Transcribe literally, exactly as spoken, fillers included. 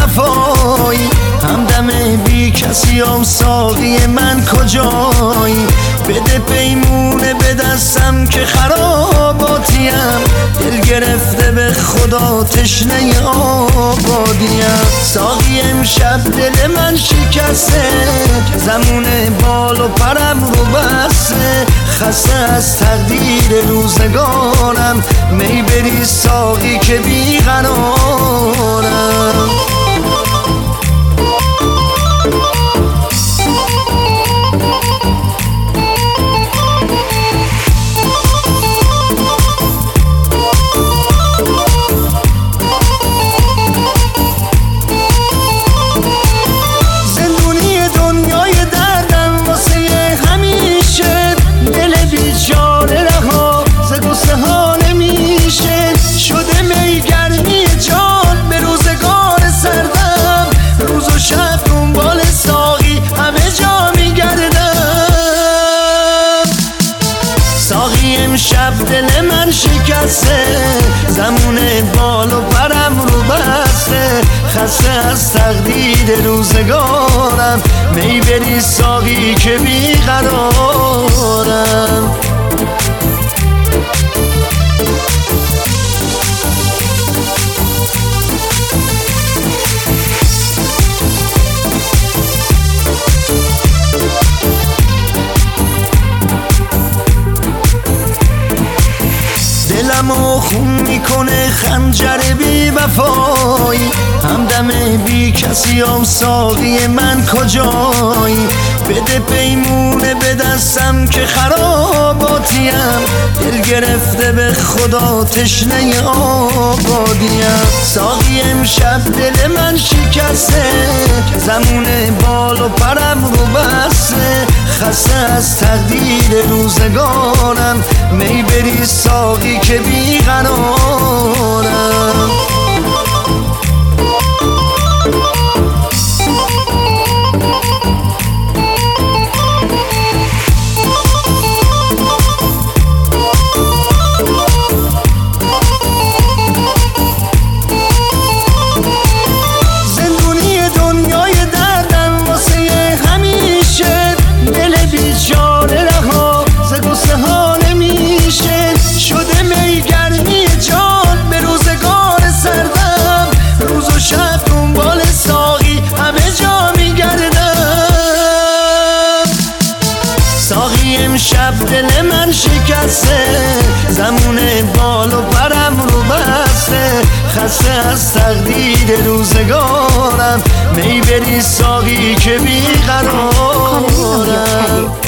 وفایی، همدم بی کسیم ساقی من کجایی؟ بده پیمونه به دستم که خراباتیم، دل گرفته به خدا تشنه آبادیم. ساقی امشب دل من شکسته، زمون بال و پرم رو بسته، خسته از تقدیر روزگارم، می بری ساقی که بیقرارم. امشب دل من شکسته، زمون بال و پرم رو بسته، خسته از تقدیر روزگارم، می بری ساقی که بیقرارم. دلمو خون میکنه خنجر بی وفایی، همدم بی کسیم ساقی من کجایی؟ بده پیمونه به دستم که خراباتیم، دل گرفته به خدا تشنه آبادیم. ساقی امشب دل من شکسته، زمون بال و پرم رو بسته، خسته از تقدیر روزگارم، می بری ساقی که بیقرارم. امشب دل من شکسته، زمون بال و پرم رو بسته، خسته از تقدیر روزگارم، می بری ساقی که بیقرارم.